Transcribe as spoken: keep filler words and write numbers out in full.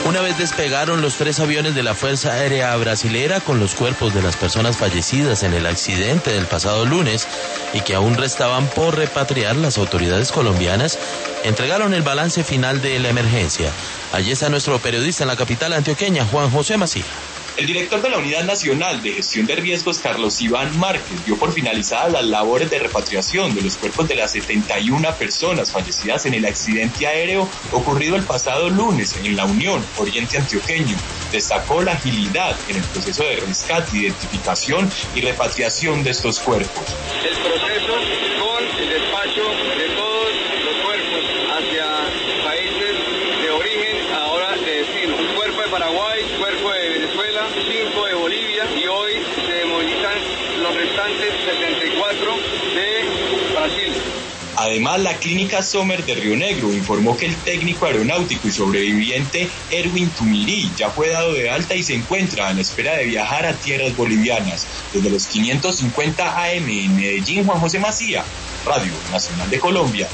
Una vez despegaron los tres aviones de la Fuerza Aérea Brasilera con los cuerpos de las personas fallecidas en el accidente del pasado lunes y que aún restaban por repatriar, las autoridades colombianas entregaron el balance final de la emergencia. Allí está nuestro periodista en la capital antioqueña, Juan José Macía. El director de la Unidad Nacional de Gestión de Riesgos, Carlos Iván Márquez, dio por finalizadas las labores de repatriación de los cuerpos de las setenta y una personas fallecidas en el accidente aéreo ocurrido el pasado lunes en La Unión, Oriente Antioqueño. Destacó la agilidad en el proceso de rescate, identificación y repatriación de estos cuerpos. El proceso con el despacho de todos los cuerpos hacia países de origen, ahora de destino. Un cuerpo de Paraguay, cuerpo de Venezuela, cinco de Bolivia y hoy se movilizan los restantes setenta y cuatro de Brasil. Además, la Clínica Sommer de Río Negro informó que el técnico aeronáutico y sobreviviente Erwin Tumirí ya fue dado de alta y se encuentra a la espera de viajar a tierras bolivianas. Desde los quinientos cincuenta A M en Medellín, Juan José Macía, Radio Nacional de Colombia.